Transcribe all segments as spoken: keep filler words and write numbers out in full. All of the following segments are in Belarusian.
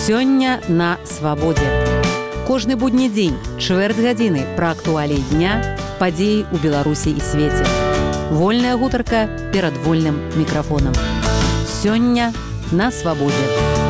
Сёння на свабодзе. Кожны будні дзень, чвэрць гадзіны пра актуаліі дня, падзеі ў Беларусі і свеце. Вольная гутарка перад вольным мікрафонам. Сёння на свабодзе.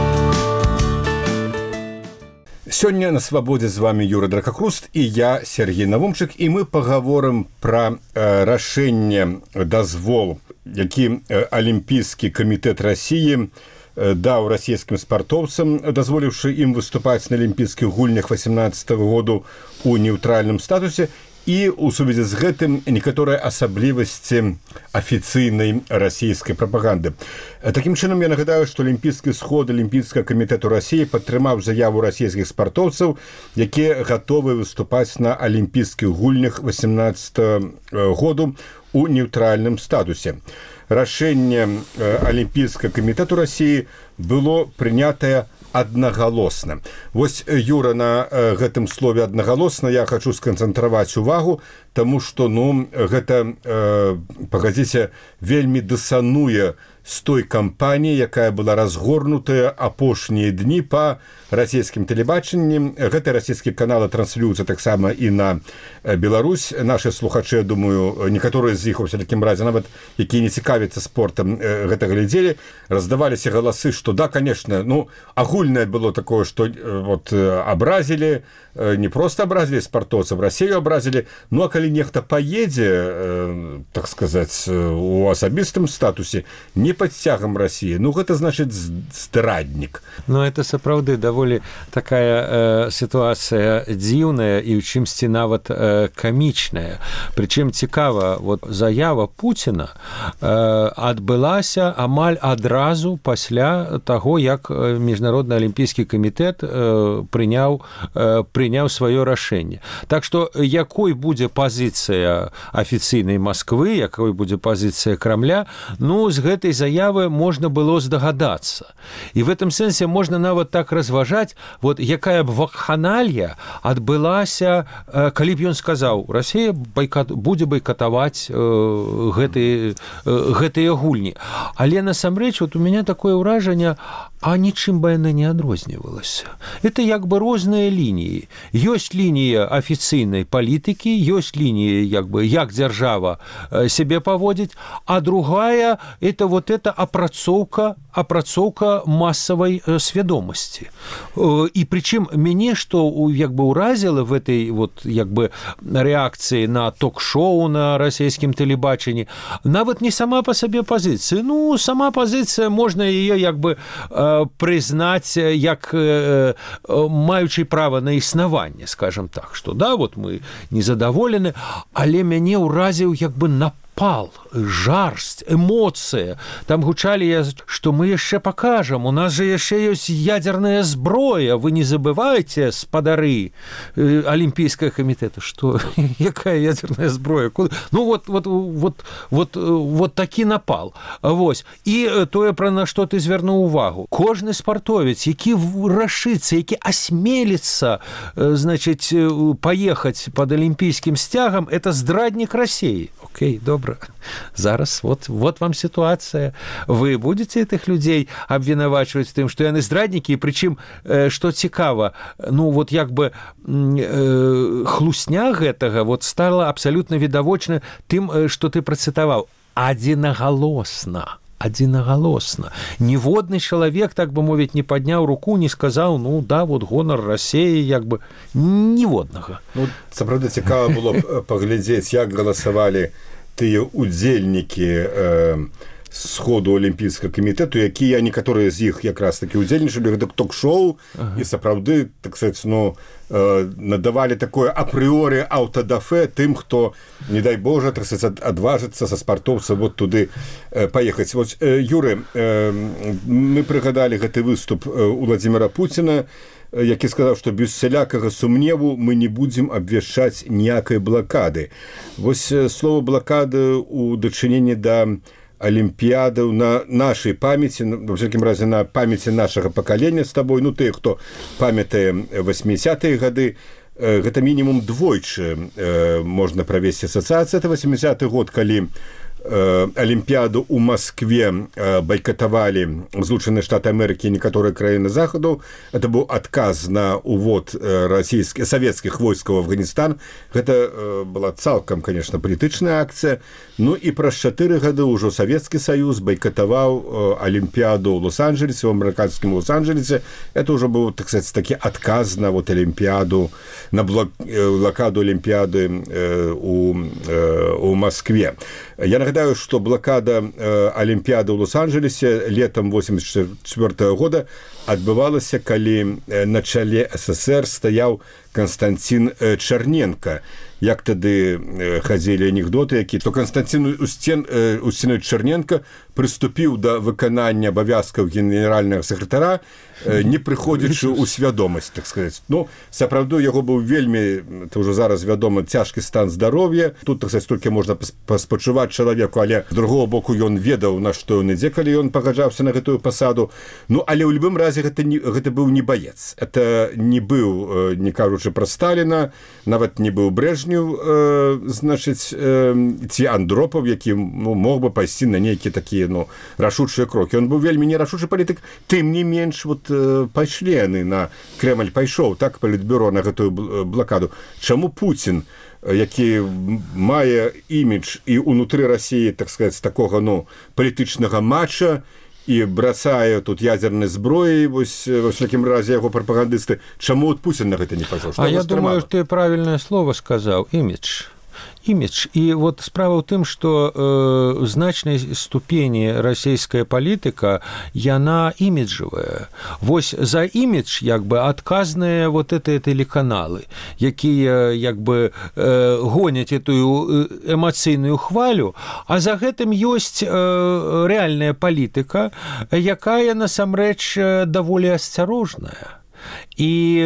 Сёння на свабодзе з вами Юра Дракахруст і я, Сергей Навумчык, і мы пагаворым пра э, рашэнне дазвол, які э, Алімпійскі камітэт Расіі даў расійскім спартоўцам, дазволіўшы ім выступаць на алімпійскіх гульнях васемнаццатага году у нейтральным статусе, і ў сувязі з гэтым некаторыя асаблівасці афіцыйнай расійскай прапаганды. Такім чынам, я нагадаю, што Алімпійскі сход Алімпійскага камітэту Расіі падтрымаў заяву расійскіх спартоўцаў, якія гатовы выступаць на алімпійскіх гульнях васемнаццатага году у нейтральным статусе. Рашэнне Алімпійскага камітэту Расіі было прынятае аднагалосна. Вось, Юра, на гэтым слове аднагалосна я хачу сканцэнтраваць увагу, таму што, ну, гэта, э, пагадзіце, вельмі дысануе з той кампаніяй, якая была разгорнутая апошнія дні па расійскім тэлебачанні. Гэтыя расійскія каналы транслююцца таксама і на Беларусь. Нашы слухачы, я думаю, некаторыя з іх, у всякім разе, нават якія не цікавяцца спортам, гэта глядзелі, раздаваліся галасы, што да, конечно, ну, агульнае было такое, што вот абразілі, не проста абразілі спартоўцаў, Расію абразілі, ну, а калі нехта паедзе, так сказаць, у асабістым статусе, не под сцягам Расіі, ну, гэта значыць здраднік. Ну, это сапраўды даволі такая э, сітуацыя дзіўная і ў чымсьці нават э, камічная. Прычым цікава, вот заява Пуціна э, адбылася амаль адразу пасля таго, як Міжнародны алімпійскі камітэт э, прыняў, э, прыняў сваё рашэнне. Так што якой будзе пазіцыя афіцыйнай Масквы, якой будзе пазіцыя Крамля, ну, з гэтай заявы можна было здагадацца. І в этом сэнсе можна нават так разважаць, вот якая б вакханалія адбылася, калі б ён сказаў, Расія байкат, будзе байкатаваць э, гэтыя, э, гэтыя гульні. Але насамрэч, вот у меня такое ўражанне, а нічым бы яна не адрознівалася. Это як бы розныя лініі. Ёсць лінія афіцыйнай палітыкі, ёсць лінія, як бы, як дзяржава сябе паводзіць, а другая – это вот эта апрацоўка, апрацоўка массавай свядомасці. І прычым мяне, што як бы ўразіла в этой вот, як бы, рэакцыі на ток-шоу на расійскім тэлебачанні, нават не сама па сабе пазіцыя. Ну, сама пазіцыя, можна яе як бы прызнаць як маючы права на існаванне, скажем так, што да, вот мы незадаволены, але мяне ўразіў як бы напал, жарсць, эмоцыя. Там гучалі, што мы яшчэ пакажам, у нас же яшчэ ёсць ядерная зброя, вы не забывайце, спадары Алімпійскага камітэта. Што? Якая ядерная зброя? Ну, вот, вот, вот, вот, вот такі напал. Вось. І тое, пра на што ты звярнуў увагу. Кожны спартовец, які рашыцца, які асмеліцца, значыць, паехаць пад алімпійскім сцягам, это здраднік Расіі. Окей, добра. Зараз вот, вот вам ситуация. Вы будете этих людей обвинавачивать тым, што яны здраднікі, і прычым, э, што цікава, ну вот як бы э, хлусня гэтага вот стала абсалютна відавочна тым, э, што ты працытаваў. Адзінагалосна. Адзінагалосна. Ніводны чалавек, так бы мовіць, не падняў руку, не сказаў, ну да, вот гонар Расіі, як бы ніводнага. Ну, сапраўды цікава было паглядзець, як галасавалі тыя удзельнікі э, сходу Алімпійскага камітэту, якія некаторыя з іх якраз такі удзельнічалі, гэта ток-шоу, ага. І сапраўды, так сказаць, ну, э, надавалі такое апрыоры аўтадафе тым, хто, не дай Божа, так сказаць, адважыцца са спартоўца вот туды э, паехаць. Вот, э, Юры, э, мы прыгадалі гэты выступ Уладзіміра Пуціна, які сказаў, што без сялякага сумневу мы не будзем абвяшчаць ніякай блакады. Вось слова блакады ў дачыненні да алімпіядаў на нашай памяці, ва всякім разе на памяці нашага пакалення з табой, ну тыя, хто памятае васьмідзесятыя гады, гэта мінімум двойчы можна правесці асацыяцыю. Это васьмідзесяты год, калі Олимпиаду у Москве бойкотовали Злученные Штаты Америки и некоторые краины Заходу. Это был отказ на увод российских, советских войск в Афганистан. Это была цалком, конечно, политичная акция. Ну и про четыре года уже Советский Союз бойкотовал Олимпиаду в Лос-Анджелесе, в американском Лос-Анджелесе. Это уже был, так сказать, таки отказ на вот Олимпиаду, на блокаду Олимпиады у, у Москве. Я нагадаю, что блокада Олимпиады в Лос-Анджелесе летом восемьдесят четвёртого года отбывалась, калі на чале СССР стоял Константин Черненко. Як тады хадзілі анекдоты, які, то Константин Устинович Черненко прыступіў да выканання абавязкаў генеральнага сакратара, не прыходзячы ў свядомасць, так сказаць. Ну, сапраўды, яго быў вельмі, это ўжо зараз вядома, цяжкі стан здароўя. Тут, так сказаць, толькі можна паспачуваць чалавеку, але з другого боку ён ведаў, на што ён ідзе, калі ён пагаджаўся на гэтую пасаду. Ну, але ў любым разе гэта, не, гэта быў не баец. Это не быў, не кажучы пра Сталіна, нават не быў Брежнев, э, значыць, э, ці Андропаў, які ну, мог бы пайсці на нейкія такія ну, рашучыя крокі. Ён быў вельмі нерашучы палітык, тым не менш вот, э, пайшлі яны на Кремль, пайшоў так палітбюро на гэтую блакаду. Чаму Путін, які мае імідж і ўнутры Расіі, так сказаць, такога ну, палітычнага матча, і брацае тут ядернай зброі, вось, во всякім разе яго прапагандысты. Чаму от Путін на гэта не пайшоў? А я думаю, ты правільнае слово сказаў, імідж. Імідж. І вот справа ў тым, што э, значнай ступені расійская палітыка, яна іміджавая. Вось за імідж, як бы, адказныя вот гэтыя тэлеканалы, якія, як бы, э, гоняць этую эмацыйную хвалю, а за гэтым ёсць э, рэальная палітыка, якая, насамрэч, даволі асцярожная. І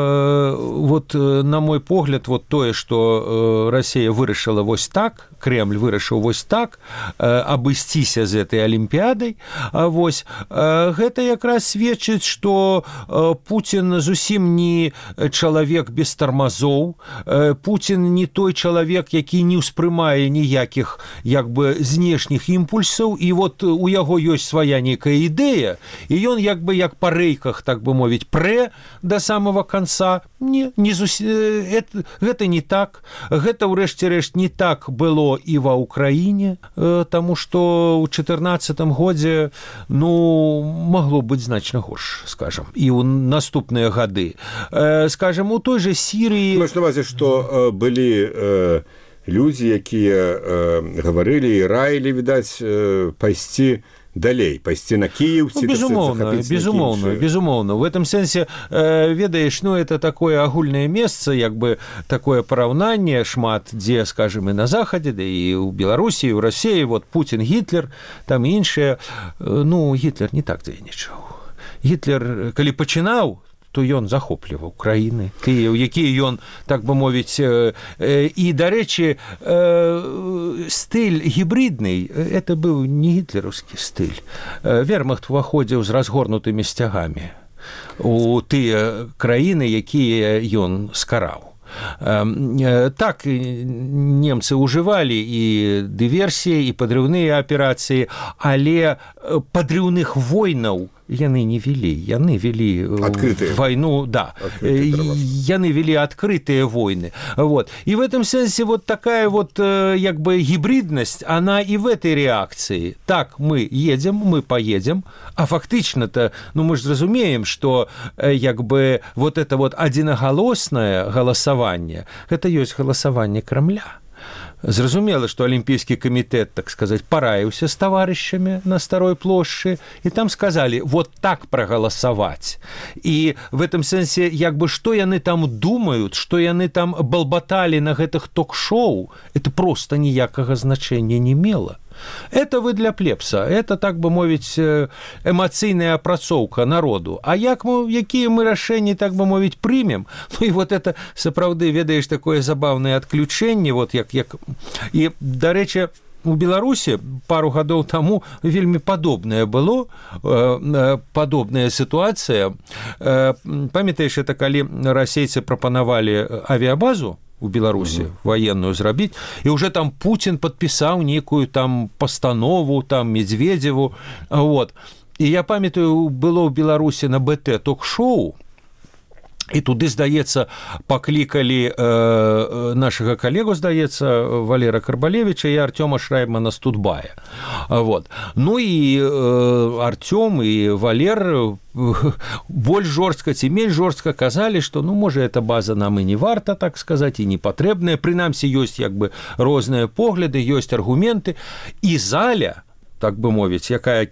э, вот на мой погляд вот тое, што э, Расія вырашыла вось так, Кремль вырашыў вось так э, абысціся з этой алімпіядай, а вось э, гэта якраз сведчыць, што э, Путін зусім не чалавек без тармазоў, э, Путін не той чалавек, які не ўспрымае ніякіх як бы знешніх імпульсаў, і вот у яго ёсць свая нейкая ідэя, і ён як бы як па рэйках, так бы мовіць, прэ до самого конца. Не, не зус... это, гэта не так. Гэта, ўрэшце рэшт, не так было і ва Ўкраіне, таму што ў чатырнаццатым годзе, ну, магло быць значна горш, скажам, і ў наступныя гады. Скажам, у той же Сірыі... Можна вазе, што былі э, людзі, якія э, гаварылі і раілі, відаць, э, пайсці далей, пайсці на Киев, ну, безумоўно, безумоўно, безумоўно. В этом сэнсе, э, ведаеш, ну, это такое агульнае месца, як бы такое параўнанне шмат, дзе, скажем, і на Захадзе, да і ў Беларусі, і ў Расіі, вот Путін, Гітлер, там іншыя. Ну, Гітлер не так дзейнічаў. Гітлер, калі пачынаў, то ён захопліваў краіны, тыя, якія ён, так бы мовіць, э, э, і, дарэчы, э, стыль гібридны, это быў не гітлераўскі стыль. Э, Вермахт уваходзіў з разгорнутымі сцягамі у тыя краіны, якія ён скараў. Так, немцы ўжывалі і дыверсіі, і падрыўныя аперацыі, але падрыўных войнаў яны не вели, яны вели открытые. Войну, да, яны вели открытые войны. Вот. И в этом смысле вот такая вот как бы гибридность, она и в этой реакции. Так, мы едем, мы поедем, а фактично-то, ну мы же разумеем, что как бы вот это вот одиноголосное голосование, это есть голосование Кремля. Зразумела, што Алімпійскі камітэт, так сказаць, параіўся з таварышамі на Старой плошчы, і там сказалі, вот так прагаласаваць. І в этом сэнсе, як бы, што яны там думаюць, што яны там балбаталі на гэтых ток-шоу, это проста ніякага значэння не мела. Это вы для плебса, это, так бы мовіць, эмацыйная апрацоўка народу. А як мы, якія мы рашэнні, так бы мовіць, прымем? Ну і вот это, сапраўды, ведаеш, такое забаўнае адключэнне, вот як, як... І, дарэчы, у Беларусі пару гадоў таму вельмі падобнае было, падобная сітуацыя. Памятаеш, это калі расейцы прапанавалі авіябазу у Беларусі угу. военную зрабіць, і уже там Путин падпісаў нейкую там пастанову там Медведеву. Вот. І я памятаю, было ў Беларусі на БТ ток-шоу, і туды, здаецца, паклікалі э, нашага калегу, здаецца, Валера Карбалевіча і Артёма Шраймана з Тутбая. Вот. Ну і э, Артём і Валер э, больш жорстка ці менш жорстка казалі, што, ну, можа, эта база нам і не варта, так сказаць, і не патрэбная. Прынамсі, ёсць як бы розныя погляды, ёсць аргументы. І заля, так бы мовіць, якая,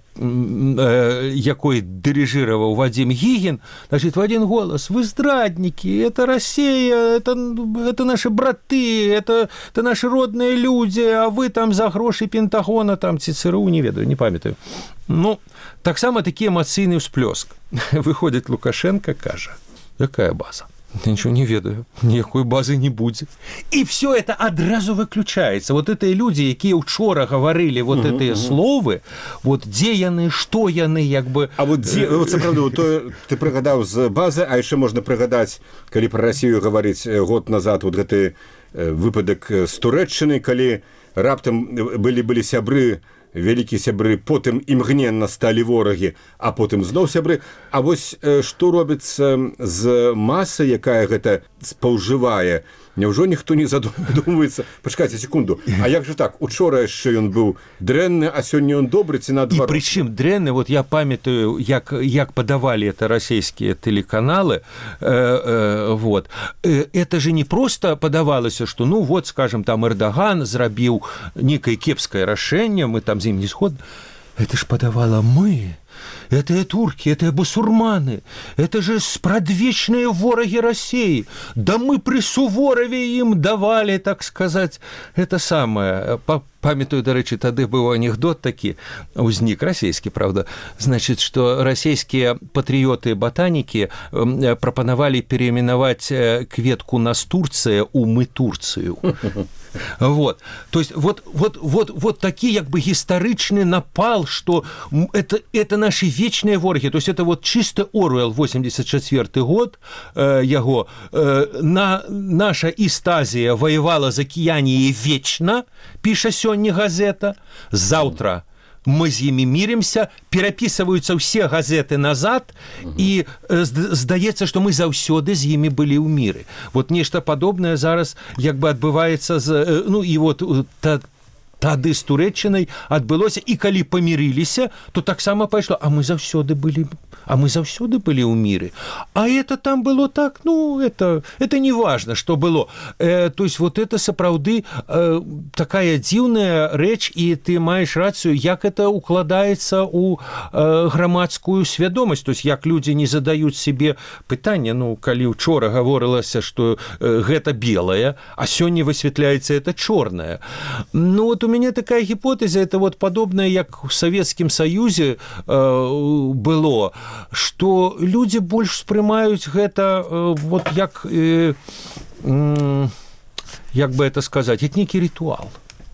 э, якой дирижировал Вадим Гигин, значит, в один голос: вы здрадники, это Россия, это, это наши браты, это, это наши родные люди, а вы там за гроши Пентагона, там ЦРУ, не ведаю, не памятаю. Ну, так само такі эмоцыйны ўсплёск. Выходит Лукашенко, кажа: якая база? Я ничего не ведаю, никакой базы не будет. И все это одразу выключается. Вот эти люди, якія учора говорили вот угу, эти угу. словы, вот где яны, что яны, як бы... А вот, где, вот сапраўду, то ты прыгадаў з базы, а яшчэ можна прыгадаць, калі про Россию говорить год назад, вот гэты выпадак з Турэччыны, калі раптам былі былі сябры, вялікія сябры, потым імгненна сталі ворагі, а потым зноў сябры. А вось што робіцца з масай, якая гэта спаўжывае? Няўжо ніхто не задумваецца? Пачакайце секунду. А як же так? Учора яшчэ ён быў дрэнны, а сёння ён добры ці наадварот? І прычым дрэнны, вот я памятаю, як, як падавалі это расійскія тэлеканалы, э, э, вот. Э, это же не просто падавалася, што, ну, вот, скажем, там Эрдаган зрабіў некае кепскае рашэнне, мы там з ім не згодны. Это ж падавала мы. Это турки, это басурманы, это же спрадвечные вораги России. Да мы при Суворове им давали, так сказать, это самое. Памятаю, до речі, тады быў анекдот такі, узнік расійскі, правда, значит, что российские патриоты-ботаники прапанавалі переименовать кветку Настурция у мы Турцию. Вот. То есть вот, вот, вот, вот такі як бы гістарычны напал, что это, это наши вечные вораги. То есть это вот чисто Оруэлл, восемьдесят четвёрты год, э, яго, э, на, наша Истазия воевала за Кіяніі вечна, піша сёння газета, завтра мы з імі міримся, перапісваюцца ўсе газеты назад, угу. і здаецца, што мы заўсёды з імі былі ў міры. Вот нешта падобнае зараз як бы адбываецца з, ну і вот та, тады з Турэччынай адбылося, і калі памірыліся, то таксама пайшло, а мы заўсёды былі а мы заўсёды былі ў міры. А это там было так, ну, это, это не важно, что было. Э, то есть вот это сапраўды э, такая дзіўная рэч, і ты маеш рацыю, як это укладаецца ў э, грамадскую свядомасць. То есть як людзі не задаюць себе пытанне, ну, калі учора гаворылася, што э, гэта белае, а сёння высвятляецца это чорнае. Ну, вот у меня такая гипотеза, это вот подобное, як в Советском Союзе э, было, что люди больш успрымаюць гэта э, вот як э, э, як бы это сказать, это некий ритуал.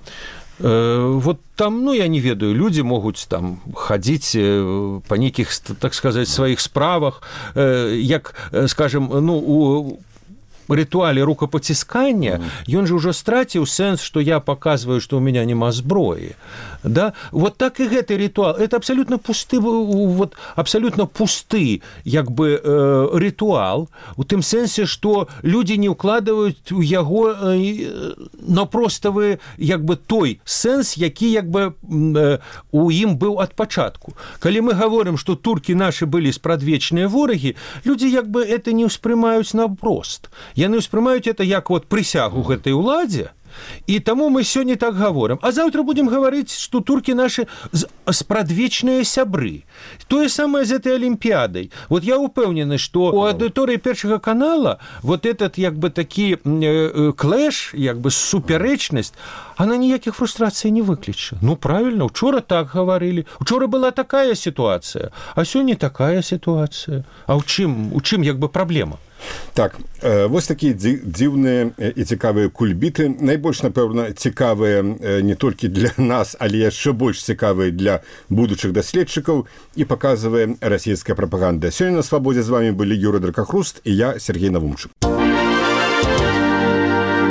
Э, вот там, ну, я не ведаю, люди могуць там хадзіць э, по неких, так сказать, своих справах, э, як, скажем, ну, у ритуале рукопотискания, mm-hmm. он же уже стратил сенс, что я показываю, что у меня нема зброи. Да? Вот так и этот ритуал. Это абсолютно пусты, вот, абсолютно пусты, як бы, э, ритуал, у тым сенсе, что люди не укладывают у яго э, на простовы, як бы, той сенс, які, як бы, э, у ім быў ад пачатку. Калі мы говорим, что турки наши были спрадвечныя вораги, люди, як бы, это не успрымаюць напрост. Яны ўспрымаюць это як вот прысягу гэтай уладзе, і таму мы сёння так гаворым. А заўтра будем гаварыць, што туркі нашы спрадвечныя сябры. Тое самае з этой алімпіядай. Вот я упэўнены, што у аўдыторыі першага канала вот этот як бы такі э, клэш, як бы супярэчнасць, она ніякіх фрустрацый не выкліча. Ну, правильно, учора так гаварылі. Учора была такая сітуацыя, а сёння такая сітуацыя. А ў чым, у чым як бы праблема? Так, э, вось такія дзіўныя і цікавыя кульбіты. Найбольш, напэўна, цікавыя не толькі для нас, але яшчэ больш цікавыя для будучых даследчыкаў, і паказвае расійская прапаганда. Сёння на Свабодзе з вами былі Юрый Дракахруст і я, Сергей Навумчык.